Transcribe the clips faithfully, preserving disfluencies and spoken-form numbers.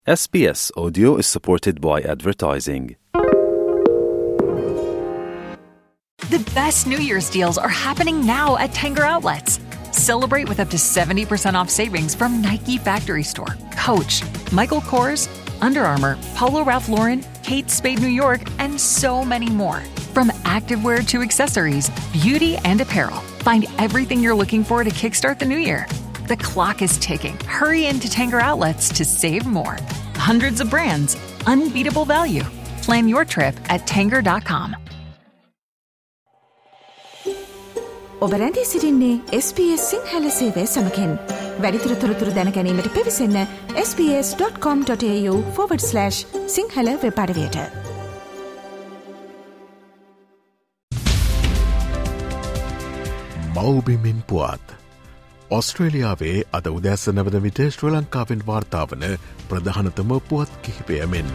S B S Audio is supported by advertising. The best New Year's deals are happening now at Tanger Outlets. Celebrate with up to seventy percent off savings from Nike Factory Store, Coach, Michael Kors, Under Armour, Polo Ralph Lauren, Kate Spade New York, and so many more. From activewear to accessories, beauty and apparel. Find everything you're looking for to kickstart the new year. The clock is ticking. Hurry into Tanger Outlets to save more. Hundreds of brands, unbeatable value. Plan your trip at tanger dot com. ඔබ රැඳී සිටින්නේ S B S Sinhala සේවය සමගින්. වැඩිදුර තොරතුරු දැන ගැනීමට පිවිසන්න s b s dot com dot a u forward slash Sinhala web අඩවියට. මව්බිමින් පුවත්. ඔස්ට්‍රේලියාවේ අද උදැසන වන විට ශ්‍රී ලංකාවෙන් වාර්තා වන ප්‍රධානතම පුවත් කිහිපය මෙන්න.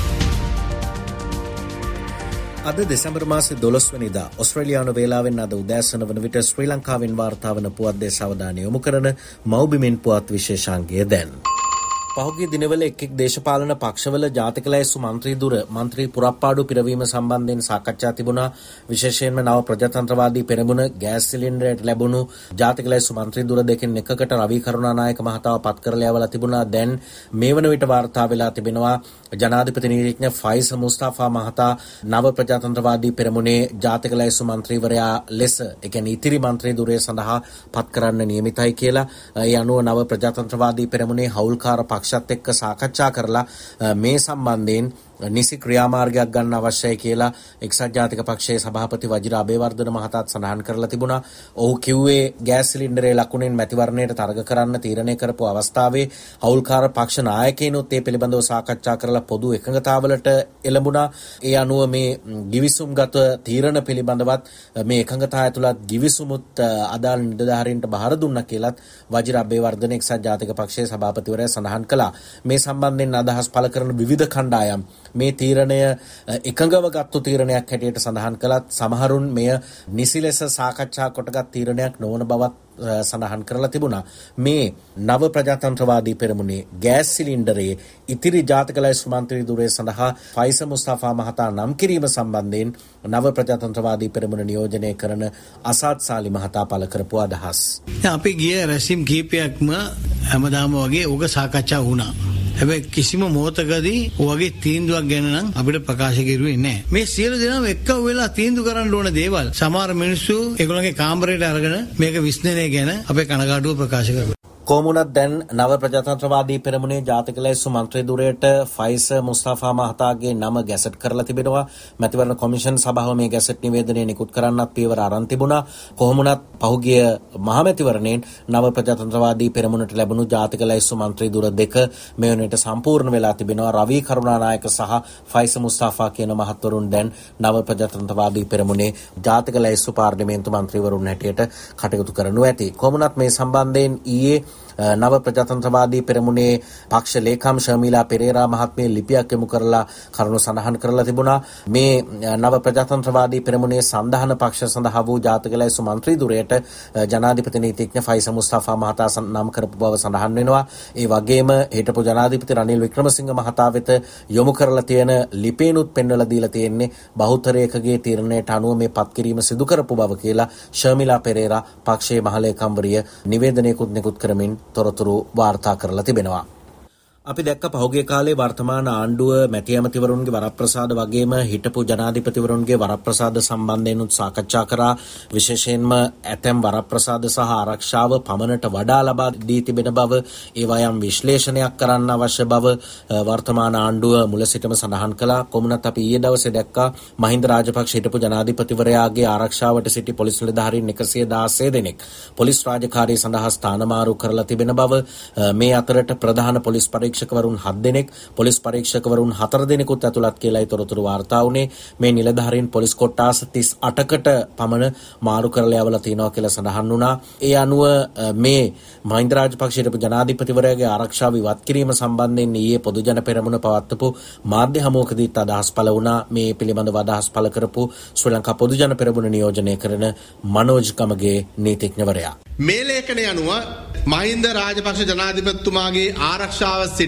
අද දෙසැම්බර් මාසේ දොළොස් වෙනිදා ඔස්ට්‍රේලියානු වේලාවෙන් අද උදෑසන වන විට ශ්‍රී ලංකාවෙන් වාර්තා වන පුවත් දේශ අවධානය යොමු කරන මව්බිමින් පුවත් විශේෂාංගය දැන්. පහුගිය දිනවල එක් එක් දේශපාලන පක්ෂවල ජාතික ලැයිස්තු මන්ත්‍රී දුර මන්ත්‍රී පුරප්පාඩු පිරවීම සම්බන්ධයෙන් සාකච්ඡා තිබුණා. විශේෂයෙන්ම නව ප්‍රජාතන්ත්‍රවාදී පෙරමුණ ගෑස් සිලින්ඩරයට ලැබුණු ජාතික ලැයිස්තු මන්ත්‍රී දුර දෙකෙන් එකකට රවි කරුණානායක මහතාව පත් කරලා යවලා තිබුණා. දැන් මේ වන විට වාර්තා වෙලා තිබෙනවා ජනාධිපති නීතිඥ ෆයිස මුස්තාෆා මහතා නව ප්‍රජාතන්ත්‍රවාදී පෙරමුණේ ජාතික ලැයිස්තු මන්ත්‍රීවරයා ලෙස ඒ කියන්නේ ඉතිරි මන්ත්‍රී දුරය සඳහා පත් කරන්න නියමිතයි කියලා. ඒ අනුව නව ප්‍රජාතන්ත්‍රවාදී පෙරමුණේ හවුල්කාර පක්ෂත් එක්ක සාකච්ඡා කරලා මේ සම්බන්ධයෙන් නිසි ක්‍රියාමාර්ගයක් ගන්න අවශ්‍යයි කියලා එක්සත් ජාතික පක්ෂයේ සභාපති වජිර අබේවර්ධන මහතාත් සඳහන් කරලා තිබුණා. ඔහු කිව්වේ ගෑස් සිලින්ඩරේ ලකුණෙන් මැතිවරණයට තරග කරන්න තීරණය කරපු අවස්ථාවේ හවුල්කාර පක්ෂ නායකයිනුත් ඒ පිළිබඳව සාකච්ඡා කරලා පොදු එකඟතාවලට එළඹුණා. ඒ අනුව මේ ගිවිසුම්ගත තීරණ පිළිබඳවත් මේ එකඟතාවය ඇතුළත් ගිවිසුමුත් අදාළ නිලධාරීන්ට බාර දුන්නා කියලත් වජිර අබේවර්ධන එක්සත් ජාතික පක්ෂයේ සභාපතිවරයා සඳහන් කළා. මේ සම්බන්ධයෙන් අදහස් පළ කරන විවිධ කණ්ඩායම් මේ තීරණය එකඟව ගත්තු තීරණයක් හැටියට සඳහන් කළත් සමහරුන් මෙය නිසි ලෙස සාකච්ඡා කොටගත් තීරණයක් නොවන බවත් සඳහන් කරලා තිබුණා. මේ නව ප්‍රජාතන්ත්‍රවාදී පෙරමුණේ ගෑස් සිලින්ඩරයේ ඉතිරි ජාතික ලැයිස්තු මන්ත්‍රී දුරය සඳහා ෆයිස මුස්තාෆා මහතා නම් කිරීම සම්බන්ධයෙන් නව ප්‍රජාතන්ත්‍රවාදී පෙරමුණ නියෝජනය කරන අසාද් සාලි මහතා පළ කරපු අදහස්. අපි ගිය රැස්වීම් කීපයක්ම හැමදාම වගේ ඕක සාකච්ඡා වුණා. හැබැයි කිසිම මොහොතකදී ඔයගේ තීන්දුවක් ගැන නම් අපිට ප්‍රකාශ කෙරුවේ නැහැ. මේ සියලු දෙනාම එක්ක වෙලා තීන්දුව කරන්න ඕන දේවල් සමහර මිනිස්සු ඒගොල්ලන්ගේ කාමරයට අරගෙන මේක විශ්ලේෂණය ගැන අපේ කනගාටුව ප්‍රකාශ කරුවා. කොමුණත් දැන් නව ප්‍රජාතන්ත්‍රවාදී පෙරමුණේ ජාතික ලැයිස්තු මන්ත්‍රී දුරයට ෆයිස මුස්තාෆා මහතාගේ නම ගැසට් කරලා තිබෙනවා. මැතිවරණ කොමිෂන් සභාව මේ ගැසට් නිවේදනය නිකුත් කරන්නත් පියවර අරන් තිබුණා. කොහොමුණත් පහුගිය මහමැතිවරණයෙන් නව ප්‍රජාතන්ත්‍රවාදී පෙරමුණට ලැබුණු ජාතික ලැයිස්තු මන්ත්‍රී දුර දෙක මේ වෙනට සම්පූර්ණ වෙලා තිබෙනවා. රවි කරුණානායක සහ ෆයිස මුස්තාෆා කියන මහත්වරුන් දැන් නව ප්‍රජාතන්ත්‍රවාදී පෙරමුණේ ජාතික ලැයිස්තු පාර්ලිමේන්තු මන්ත්‍රීවරුන් හැටියට කටයුතු කරනු ඇති. කොහොමුණත් මේ සම්බන්ධයෙන් ඊයේ නව ප්‍රජාතන්ත්‍රවාදී පෙරමුණේ පක්ෂ ලේකම් ශර්මිලා පෙරේරා මහත්මිය ලිපියක් යොමු කරලා කරුණු සඳහන් කරලා තිබුණා. මේ නව ප්‍රජාතන්ත්‍රවාදී පෙරමුණේ සන්ධාන පක්ෂ සඳහා වූ ජාතික ලැයිස්තු මන්ත්‍රී දුරයට ජනාධිපති නීතිඥ ෆයිස මුස්තාෆා මහතා නම් කරපු බව සඳහන් වෙනවා. ඒ වගේම හිටපු ජනාධිපති රනිල් වික්‍රමසිංහ මහතා වෙත යොමු කරලා තියෙන ලිපියනුත් පෙන්වලා දීලා තියෙන්නේ බහුතරයකගේ තීරණයට අනුව මේ පත් කිරීම සිදු කරපු බව කියලා ශර්මිලා පෙරේරා පක්ෂයේ මහලේකම්වරිය නිවේදනයකුත් නිකුත් කරමින් තොරතුරු වාර්තා කරලා තිබෙනවා. අපි දැක්ක පහුගිය කාලේ වර්තමාන ආණ්ඩුව මැති ඇමතිවරුන්ගේ වරප්‍රසාද වගේම හිටපු ජනාධිපතිවරුන්ගේ වරප්‍රසාද සම්බන්ධයෙන් උත් සාකච්ඡා කරා. විශේෂයෙන්ම ඇතැම් වරප්‍රසාද සහ ආරක්ෂාව පමණට වඩා ලබා දී තිබෙන බව, ඒවා යම් විශ්ලේෂණයක් කරන්න අවශ්‍ය බව වර්තමාන ආණ්ඩුව මුල සිටම සඳහන් කළා. කොමුණත් අපි ඊයේ දවසේ දැක්කා මහින්ද රාජපක්ෂ හිටපු ජනාධිපතිවරයාගේ ආරක්ෂාවට සිටි පොලිස් නිලධාරීන් එකසිය දාසය දෙනෙක් පොලිස් රාජකාරී සඳහා ස්ථානමාරු කරලා තිබෙන බව, මේ අතරට ප්‍රධාන පොලිස් පරීක්ෂකවරුන් හත් දෙනෙක්, පොලිස් පරීක්ෂකවරුන් හතර දෙනෙකුත් ඇතුළත් කියලායි තොරතුරු වාර්තා වුණේ. මේ නිලධාරීන් පොලිස් කොට්ටාස තිස් අටකට පමණ මාරු කරලා යවලා තියෙනවා කියලා සඳහන් වුණා. ඒ අනුව මේ මහින්ද රාජපක්ෂ හිටපු ජනාධිපතිවරයාගේ ආරක්ෂාව ඉවත් කිරීම සම්බන්ධයෙන් ඊයේ පොදු ජන පෙරමුණ පවත්වපු මාධ්‍ය හමුවකදීත් අදහස් පළ වුණා. මේ පිළිබඳව අදහස් පළ කරපු ශ්‍රී ලංකා පොදු ජන පෙරමුණ නියෝජනය කරන මනෝජ් කමගේ නීතිඥවරයා. මේ ලේඛනය අනුව මහින්ද රාජපක්ෂ ජනාධිපතිතුමාගේ ආරක්ෂාව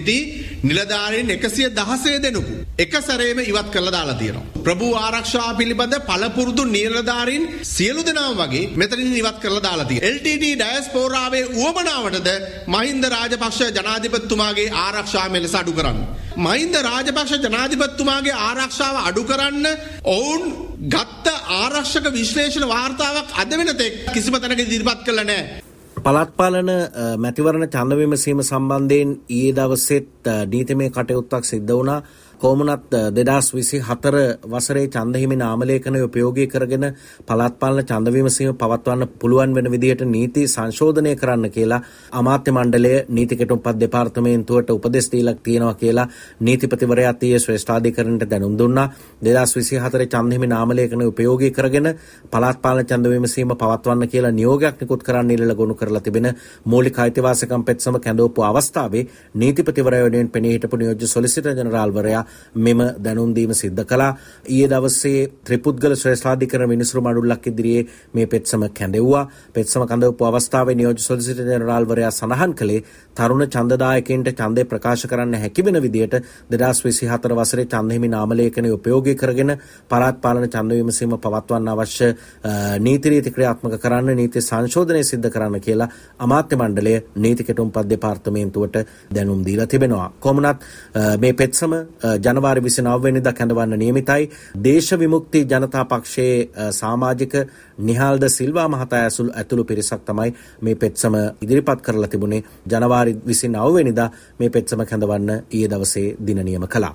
සිටි නිලධාරීන් එකසිය දහසය දෙනෙකු එක සැරේම ඉවත් කරලා දාලා තියෙනවා. ප්‍රභූ ආරක්ෂාව පිළිබඳ පළපුරුදු නිලධාරීන් සියලු දෙනාම වගේ මෙතනින් ඉවත් කරලා දාලා තියෙනවා. එල් ටී ටී ඩයස්පෝරාවේ උවමනාවටද මහින්ද රාජපක්ෂ ජනාධිපතිතුමාගේ ආරක්ෂාව මෙලෙස අඩු කරන්න. මහින්ද රාජපක්ෂ ජනාධිපතිතුමාගේ ආරක්ෂාව අඩු කරන්න ඔවුන් ගත්ත ආරක්ෂක විශ්ලේෂණ වාර්තාවක් අද වෙනතෙක් කිසිම තැනක ඉදිරිපත් කළා නැහැ. පළාත් පාලන මැතිවරණ ඡන්ද විමසීම සම්බන්ධයෙන් ඊයේ දවසේත් නීතිමය කටයුත්තක් සිද්ධ වුණා. කොමුණත් දෙදහස් විසි හතර වසරේ ඡන්ද හිමි නාමලේඛනය උපයෝගී කරගෙන පළාත් පාලන ඡන්ද විමසීම පවත්වන්න පුළුවන් වෙන විදිහට නීති සංශෝධනය කරන්න කියලා අමාත්‍ය මණ්ඩලය නීති කෙටුම්පත් දෙපාර්තමේන්තුවට උපදෙස් දීලා තියෙනවා කියලා නීතිපතිවරයා ඊයේ ශ්‍රේෂ්ඨාධිකරණයට දැනුම් දුන්නා. දෙදහස් විසි හතරේ ඡන්ද හිමි නාමලේඛනය උපයෝගී කරගෙන පළාත් පාලන ඡන්ද විමසීම පවත්වන්න කියලා නියෝගයක් නිකුත් කරන්න ඉල්ලලා ගොනු කරලා තිබෙන මූලික අයිතිවාසිකම් පෙත්සම කැඳවපු අවස්ථාවේ නීතිපතිවරයා වෙනුවෙන් පෙනී හිටපු නියෝජ්‍ය සොලිසිටර් ජෙනරාල්වරයා මෙම දැනුම් දීම සිද්ධ කළා. ඊයේ දවසේ ත්‍රිපුද්ගල ශ්‍රේෂ්ඨාධිකරණ මිනිසුරු මඩුල්ලක් ඉදිරියේ මේ පෙත්සම කැඳෙව්වා. පෙත්සම කැඳවපු අවස්ථාවේ නියෝජ්‍ය සොලිසිටර් ජෙනරාල්වරයා සඳහන් කළේ තරුණ ඡන්දදායකයන්ට ඡන්දය ප්‍රකාශ කරන්න හැකි වෙන විදියට දෙදහස් විසි හතර වසරේ ඡන්ද හිමි නාමලේඛනය උපයෝගී කරගෙන පළාත් පාලන ඡන්ද විමසීම පවත්වන්න අවශ්‍ය නීති රීති ක්‍රියාත්මක කරන්න නීති සංශෝධනය සිද්ධ කරන්න කියලා අමාත්‍ය මණ්ඩලය නීති කෙටුම්පත් දෙපාර්තමේන්තුවට දැනුම් දීලා තිබෙනවා. කොමුණත් මේ පෙත්සම ජනවාරි විසිනව වෙනිදා කැඳවන්න නියමිතයි. දේශ විමුක්ති ජනතා පක්ෂයේ සමාජික නිහාල්ද සිල්වා මහතා ඇතුළු පිරිසක් තමයි මේ පෙත්සම ඉදිරිපත් කරලා තිබුණේ. ජනවාරි විසිනව වෙනිදා මේ පෙත්සම කැඳවන්න ඊයේ දවසේ දින නියම කළා.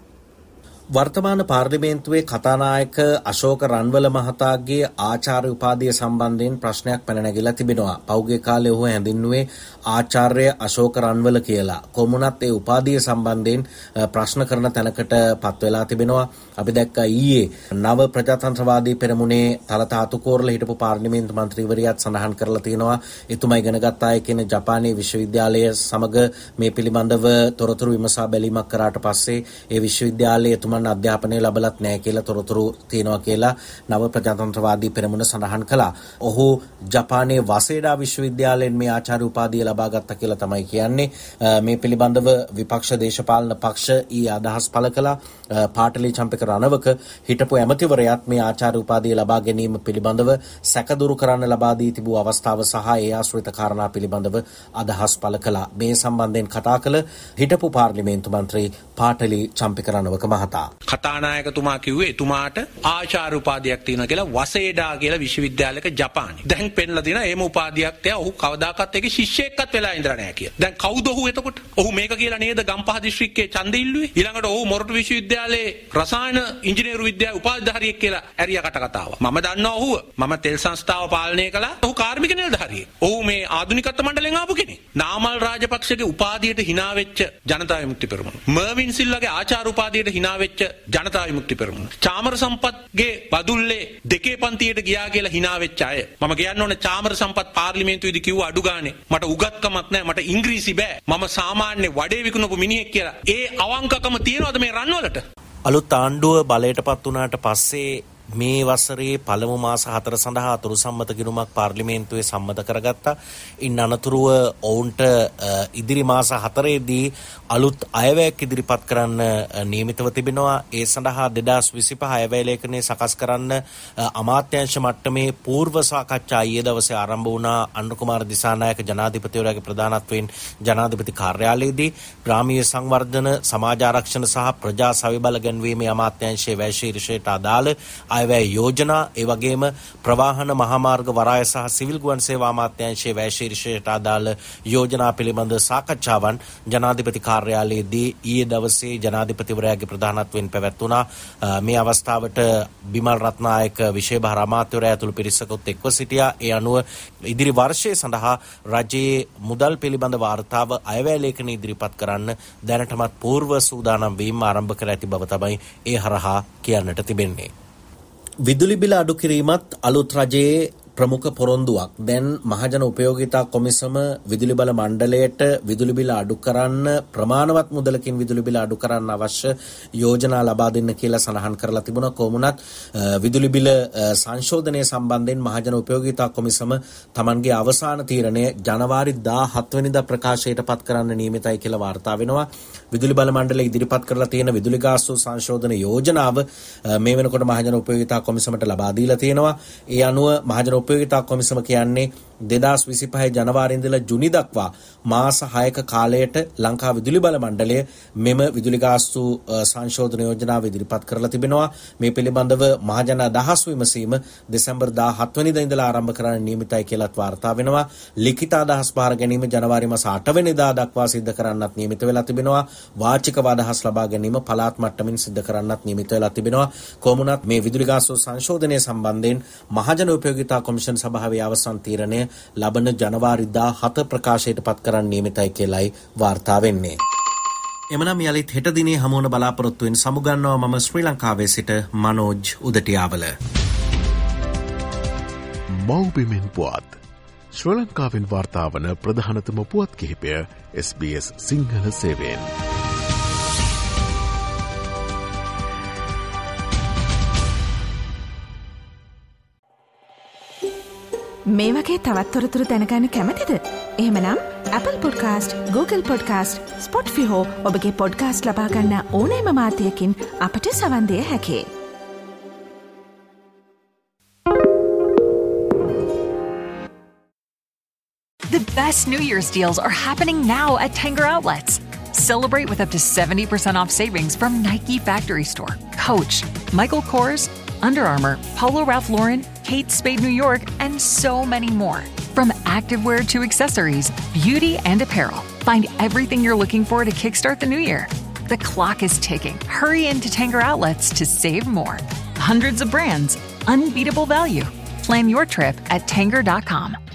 වර්තමාන පාර්ලිමේන්තුවේ කතානායක අශෝක රන්වල මහතාගේ ආචාර්ය උපාධිය සම්බන්ධයෙන් ප්‍රශ්නයක් පැන නැගිලා තිබෙනවා. පෞගේ කාලේ ඔහු හැඳින්වුවේ ආචාර්ය අශෝක රන්වල කියලා. කොමුණත් ඒ උපාධිය සම්බන්ධයෙන් ප්‍රශ්න කරන තැනකට පත් වෙලා තිබෙනවා. අපි දැක්කා ඊයේ නව ප්‍රජාතන්ත්‍රවාදී පෙරමුණේ තලතා අතුකෝරළ හිටපු පාර්ලිමේන්තු මන්ත්‍රීවරියත් සඳහන් කරලා තියෙනවා. එතුමා ඉගෙන ගත්ත අය කියන ජපානයේ විශ්වවිද්‍යාලය සමග මේ පිළිබඳව තොරතුරු විමසා බැලීමක් කරාට පස්සේ ඒ විශ්වවිද්‍යාලයේ එතුමා අධ්‍යාපනය ලැබලත් නැහැ කියලා තොරතුරු තියෙනවා කියලා නව ප්‍රජාතන්ත්‍රවාදී පෙරමුණ සඳහන් කළා. ඔහු ජපානයේ වසේඩා විශ්වවිද්‍යාලයෙන් මේ ආචාර්ය උපාධිය ලබා ගත්තා කියලා තමයි කියන්නේ. මේ පිළිබඳව විපක්ෂ දේශපාලන පක්ෂ ඊ අදහස් පළ කළා. පාටලී චම්පක රණවක හිටපු ඇමතිවරයාත් මේ ආචාර්ය උපාධිය ලබා ගැනීම පිළිබඳව සැකදුරු කරන්න ලබා දී තිබූ අවස්ථාව සහ ඒ ආශ්‍රිත කාරණා පිළිබඳව අදහස් පළ කළා. මේ සම්බන්ධයෙන් කතා කළ හිටපු පාර්ලිමේන්තු මන්ත්‍රී පාටලී චම්පක රණවක මහතා කතානායකතුමා කිව්වේ එතුමාට ආචාර්ය උපාධියක් තියෙනවා කියලා වසේඩා කියලා විශ්වවිද්‍යාලයක ජපානයේ. දැන් පෙන්ලා තියෙනවා එහෙම උපාධියක් තියා ඔහු කවදාකවත් ඒකේ ශිෂ්‍යයෙක්වත් වෙලා ඉඳලා නැහැ කියලා. දැන් කවුද ඔහු එතකොට? ඔහු මේක කියලා නේද ගම්පහ දිස්ත්‍රික්කයේ ඡන්දෙ ඉල්ලුවේ? ඊළඟට ඔහු මොරටු විශ්වවිද්‍යාලයේ රසායන ඉංජිනේරු විද්‍යාවේ උපාධිධාරියෙක් කියලා ඇරියා කට කතාව. මම දන්නවා ඔහුව. මම තෙල් සංස්ථාව පාලනය කළා. ඔහු කාර්මික නිලධාරියෙක්. ඔහු මේ ආධුනිකත්ව මණ්ඩලයෙන් ආපු කෙනෙක්. නාමල් රාජපක්ෂගේ උපාධියට hina වෙච්ච ජනතා විමුක්ති පෙරමුණ. මර්වින් සිල්වාගේ ආචාර්ය උපාධියට hina වෙච්ච ජනතා විමුක්ති පෙරමුණ. චාමර සම්පත්ගේ බදුල්ලේ දෙකේ පන්තියට ගියා කියලා hina වෙච්ච අය. මම කියන්න ඕනේ චාමර සම්පත් පාර්ලිමේන්තුවේදී කිව්ව අඩු ගානේ මට උගත්කමක් නැහැ මට ඉංග්‍රීසි බෑ. මම සාමාන්‍ය වඩේ විකුණපු මිනිහෙක් කියලා. ඒ අවංකකම තියනවද මේ රන්වලට? අලුත් ආණ්ඩුව බලයටපත් වුණාට පස්සේ මේ වසරේ පළමු මාස හතර සඳහා අතුරු සම්මත ගිණුමක් පාර්ලිමේන්තුවේ සම්මත කරගත්තා. ඉන් අනතුරුව ඔවුන්ට ඉදිරි මාස හතරේදී අලුත් අයවැයක් ඉදිරිපත් කරන්න නියමිතව තිබෙනවා. ඒ සඳහා දෙදහස් විසිපහ අයවැය ලේඛනය සකස් කරන්න අමාත්‍යාංශ මට්ටමේ පූර්ව සාකච්ඡා ඊයේ දවසේ ආරම්භ වුණා. අනුර කුමාර දිසානායක ජනාධිපතිවරයාගේ ප්‍රධානත්වයෙන් ජනාධිපති කාර්යාලයේදී ග්‍රාමීය සංවර්ධන, සමාජ ආරක්ෂණ සහ ප්‍රජා සවිබල ගැන්වීමේ අමාත්‍යාංශයේ වැය ශීර්ෂයට අදාළ අයවැය යෝජනා, ඒ වගේම ප්‍රවාහන මහාමාර්ග වරාය සහ සිවිල් ගුවන් සේවා අමාත්‍යාංශයේ වැය ශීර්ෂයට අදාළ යෝජනා පිළිබඳ සාකච්ඡාවන් ජනාධිපති කාර්යාලයේදී ඊයේ දවසේ ජනාධිපතිවරයාගේ ප්‍රධානත්වයෙන් පැවැත්වුණා. මේ අවස්ථාවට බිමල් රත්නායක විශේෂ භාර අමාත්‍යවරයා ඇතුළු පිරිසකුත් එක්ව සිටියා. ඒ අනුව ඉදිරි වර්ෂය සඳහා රජයේ මුදල් පිළිබඳ වාර්තාව අයවැය ලේඛන ඉදිරිපත් කරන්න දැනටමත් පූර්ව සූදානම් වීම ආරම්භ කර ඇති බව තමයි ඒ හරහා කියන්නට තිබෙන්නේ. විදුලි බිල අඩු කිරීමත් අලුත් රජයේ ප්‍රමුඛ පොරොන්දුවක්. දැන් මහජන උපයෝගිතා කොමිසම විදුලි බල මණ්ඩලයට විදුලි බිල අඩු කරන්න ප්‍රමාණවත් මුදලකින් විදුලි බිල අඩු කරන්න අවශ්‍ය යෝජනා ලබා දෙන්න කියලා සඳහන් කරලා තිබුණා. කොමුණත් විදුලි බිල සංශෝධනය සම්බන්ධයෙන් මහජන උපයෝගිතා කොමිසම තමන්ගේ අවසාන තීරණය ජනවාරි දාහත් වෙනිදා ප්‍රකාශයට පත් කරන්න නියමිතයි කියලා වාර්තා වෙනවා. විදුලි බල මණ්ඩලය ඉදිරිපත් කරලා තියෙන විදුලි ගාස්තු සංශෝධන යෝජනාව මේ වෙනකොට මහජන උපයෝගිතා කොමිසමට ලබා දීලා තියෙනවා. ඒ අනුව මහජන උපයෝගිතා කොමිසම කියන්නේ දෙදාස් විසිපහ ජනවාරි ඉඳලා ජුනි දක්වා මාස හයක කාලයට ලංකා විදුලි බල මණ්ඩලය මෙම විදුලි ගාස්තු සංශෝධන යෝජනාව ඉදිරිපත් කරලා තිබෙනවා. මේ පිළිබඳව මහජන අදහස් විමසීම දෙසැම්බර් දාහත් වෙනිදා ඉඳලා ආරම්භ කරන්න නියමිතයි කියලාත් වාර්තා වෙනවා. ලිඛිත අදහස් බාර ගැනීම ජනවාරි මාස අට වෙනිදා දක්වා සිද්ධ කරන්නත් නියමිත වෙලා තිබෙනවා. වාචික අදහස් ලබා ගැනීම පළාත් මට්ටමින් සිද්ධ කරන්නත් නියමිත වෙලා තිබෙනවා. කොමුණත් මේ විදුලි ගාස්තු සංශෝධනය සම්බන්ධයෙන් මහජන උපයෝගිතා කොමිෂන් සභාවේ අවසන් තීරණය ලබන ජනවාරි දාහත ප්‍රකාශයට පත් කරන්න නියමිතයි කියලායි වාර්තා වෙන්නේ. එමනම් යලිත් හෙට දිනේ හමුවන බලාපොරොත්තුවෙන් සමුගන්නවා මම ශ්‍රී ලංකාවේ සිට මනෝජ් උදටියාවල. මව්බිමෙන් පුවත් ශ්‍රී ලංකාවෙන් වාර්තාවන ප්‍රධානතම පුවත් කිහිපය එස් බී එස් සිංහල සේවයෙන්. මේ වගේ තවත් තොරතුරු දැනගන්න කැමතිද? එහෙමනම් Apple Podcast, Google Podcast, Spotify හෝ ඔබගේ පොඩ්කාස්ට් ලබා ගන්න ඕනෑම මාධ්‍යයකින් අපට සවන් දිය හැකියි. The best New Year's deals are happening now at Tanger Outlets. Celebrate with up to seventy percent off savings from Nike Factory Store, Coach, Michael Kors, Under Armour, Polo Ralph Lauren, Kate Spade New York, and so many more. From activewear to accessories, beauty and apparel. Find everything you're looking for to kickstart the new year. The clock is ticking. Hurry into Tanger Outlets to save more. Hundreds of brands, unbeatable value. Plan your trip at tanger dot com.